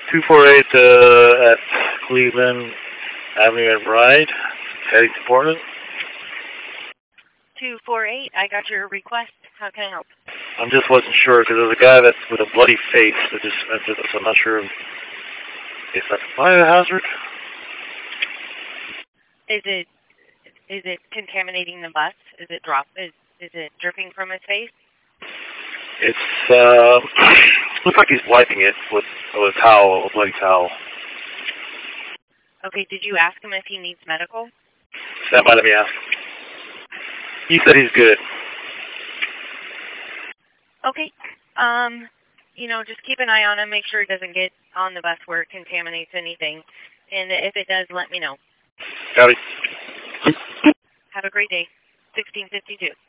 248 at Cleveland Avenue and Bride, heading to Portland. 248, I got your request. How can I help? I just wasn't sure because there's a guy that's with a bloody face that just entered, so I'm not sure if that's a biohazard. Is it contaminating the bus? Is it dripping from his face? It's looks like he's wiping it with a towel, a bloody towel. Okay, did you ask him if he needs medical? That might have me ask. He said he's good. Okay. Just keep an eye on him. Make sure it doesn't get on the bus where it contaminates anything. And if it does, let me know. Got it. Have a great day. 1652.